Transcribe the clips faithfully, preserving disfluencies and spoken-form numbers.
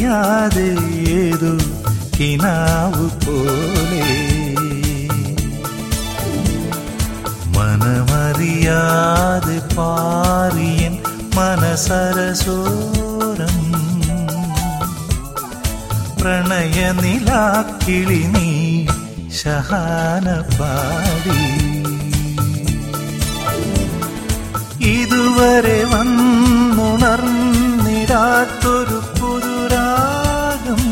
മനമറിയാതെ ഏതോ കിനാവു പോലെ മനമറിയാതെ പാറിയൻ മനസരസോരം പ്രണയനിലാക്കിളി നീ ശഹാന പാടി ഇതുവരെ വന്നുണർന്നിടാത്തൊരു പുതുരാഗം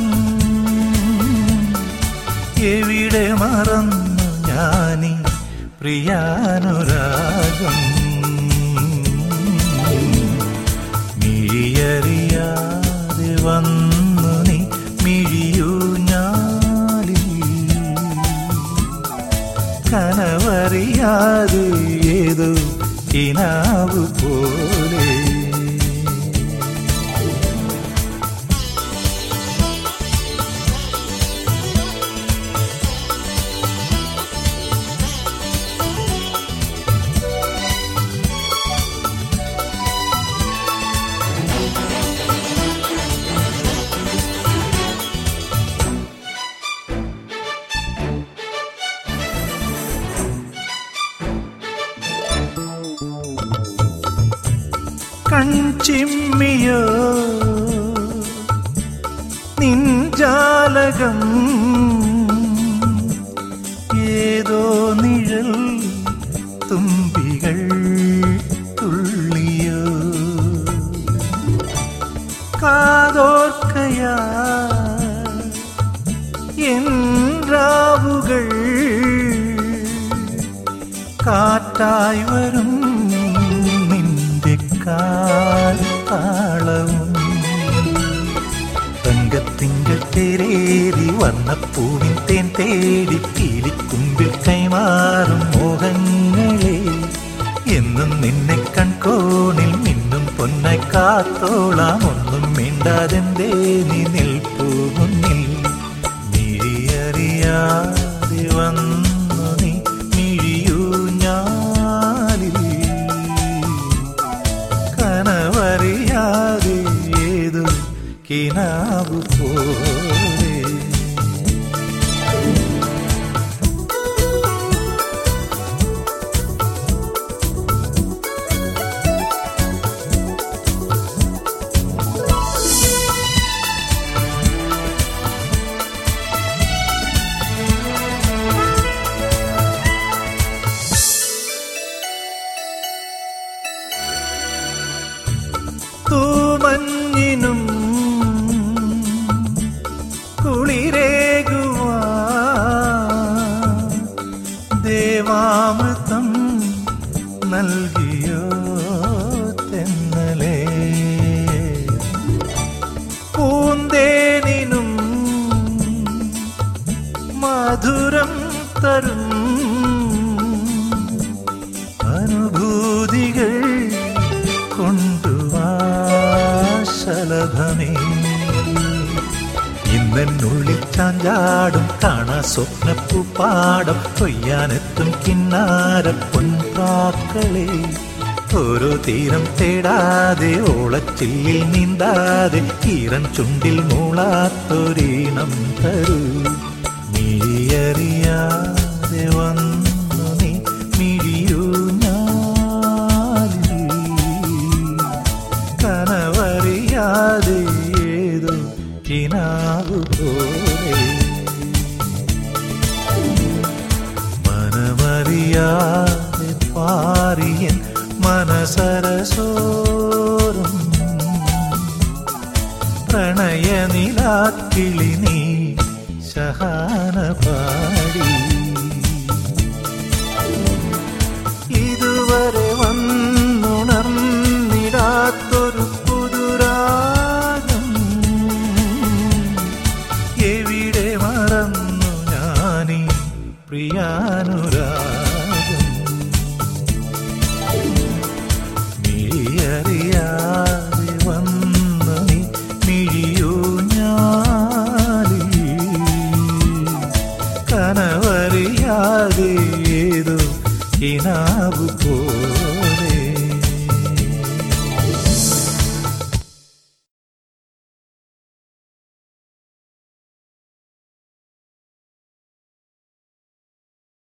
എവിടെ മറന്നു ഞാനീ പ്രിയാനുരാഗം മിഴിയറിയാതെ വന്നു നീ മിഴിയൂ ഞാലിൽ കനവറിയാതെ ഏതോ കിനാവു പോലെ കൺചിമ്മിയോ നിൻജാലകം ഏതോ നിഴൽ തുമ്പികൾ തുള്ളിയോ കാതോർക്കയാ എൻ രാവുകൾ കാറ്റായി വരും താളവും തങ്കത്തിങ്കൾ തേരേറി വർണ്ണപ്പൂവിൻ തേൻ തേടി പീലിക്കുമ്പിൽ കൈമാറും മോഹങ്ങളെ എന്നും നിന്നെ കൺകോണിൽ മിന്നും പൊന്നായി കാത്തോളാം ഒന്നും മിണ്ടാതെന്തേ നീ നിൽപ്പൂ മുന്നിൽ മിഴിയറിയാതെ വന്നു നീ മിഴിയൂ ഞാലിൽ കനവറിയാതെ ഏതോ കിനാവു പോലെ തൂമഞ്ഞിനും കുളിരേകുവാൻ ദേവാമൃതം നൽകിയോ തെന്നലേ പൂന്തേനിനും മധുരം തരും അനുഭൂതികൾ കൊണ്ടുവാശലഭമേ ഇന്നെന്നുള്ളിൽ ചാഞ്ചാടും കാണാ സ്വപ്നപ്പൂപ്പാടം കൊയ്യാനെത്തും കിന്നാര പൊൻപാക്കളെ ഓരോ തീരം തേടാതെ ഓളച്ചില്ലിൽ നീന്താതെ ഈറൻ ചുണ്ടിൽ മൂളാത്തൊരീണം തരൂ മിഴിയറിയാതെ വന്നു നീ മിഴിയൂ ഞാലിൽ കനവറിയാതെ ഏതോ കിനാവു പോലെ മനമറിയാതെ പാറിയൻ മനസരസോരം പ്രണയനിലാക്കിളി നീ ശഹാന പാടി ഇതുവരെ വന്നുണർന്നിടാത്തൊരു പുതുരാഗം എവിടെ മറന്നു ഞാനീ പ്രിയാനുരാഗം മിഴിയറിയാതെ വന്നു നീ മിഴിയൂ ഞാലിൽ കനവറിയാതെ ഏതോ കിനാവു പോലെ